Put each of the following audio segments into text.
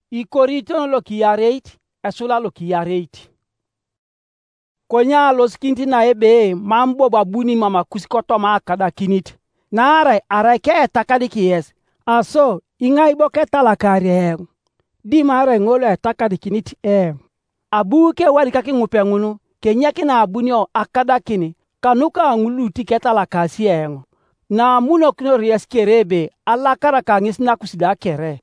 Ikorito lo kiyareit esula lo kiyareit. Konya los kinti na ebe mambo babuni mama kusikoto ma kada kinit. Na arai ke takadi kiyes. Aso ingai boke talakari di mara ngolo takadi kinit abu ke wari kaki ngupe ngunu kenya kina abuni o akada kini kanuka ngulu tiketa la kasi na muno kino ries kerebe alla kara kangis na kusida kere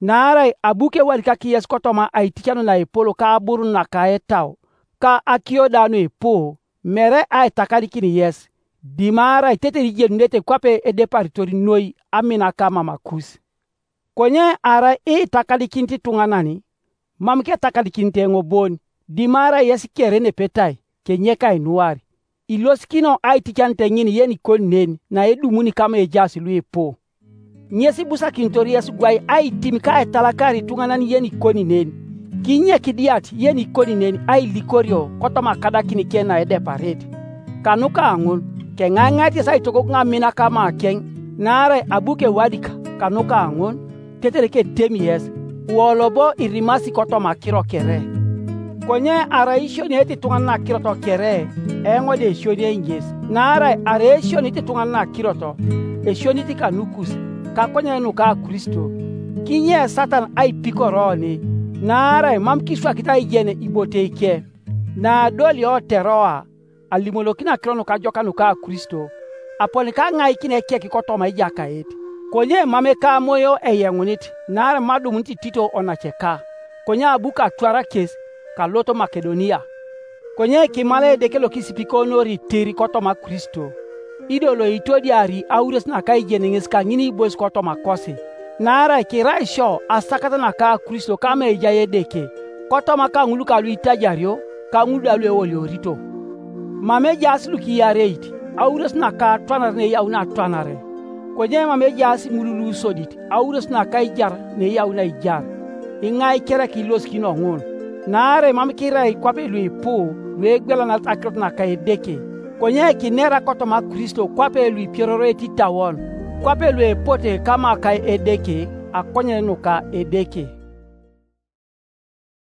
na abu ke wari kaki yes kotoma aitikano na epolo ka buru na ka etao ka akio danu epo mere ai takadi kini yes di mara tete rije ndete kwape edeparitori noi amina kama makusi konye ara takadi kinti tunganani mamke takadi kinte ngoboni di mara yes kere ne petai kenye kai nuari ilos kino ai tikante ngini yeni konnen na edumuni kama ejasi luepo nyesi busa kintori yes gwai ai timika talakari tunganani yeni koni neni kinye kidiati yeni koni neni ai likorio kotoma kada kini kena edeparete kanuka angul kengangati sai toko ngamina kama ken nare abuke wadika kanuka angul tetereke temies wolobo irimasi kotoma kiro kere konye araisho ni eti tungana kiroto kere ngode eshoni inges nare araisho ni eti tungana kiroto eshoni tika nukus ka konye nuka Kristo kinye satan ai pikoroni nare mamkishwa kita igene iboteke na doli o teroa alimolokina kirono ka joka nuka Kristo aponi ka ngai kine keki kotoma ijaka eti konye mameka moyo eyengunit nare madumunti tito onacheka konye abuka twara kes ka loto Makedonia konye kimale dekelo kisipiko nori teri kotoma Kristo idolo itodi ari aures na kai jeninges ka ngini boys kotoma kosi nara kiraisho asakata na ka Kristo kama ejaye deke kotoma ka nguluka lu itajario ka nguludalu ewolio rito mame jaslu ki yareit aures na ka twanare ne yauna twanare konye mame jasi ngululu sodit aures na kai jar ne yauna ijar ingai kera kilos kino ngon nare mame kirai kwape lu ipo wegbela na takrot na kai deke konye kinera kotoma Kristo kwape lu pieroreti tawon kwape lu epote kama kai edeke akonye nuka edeke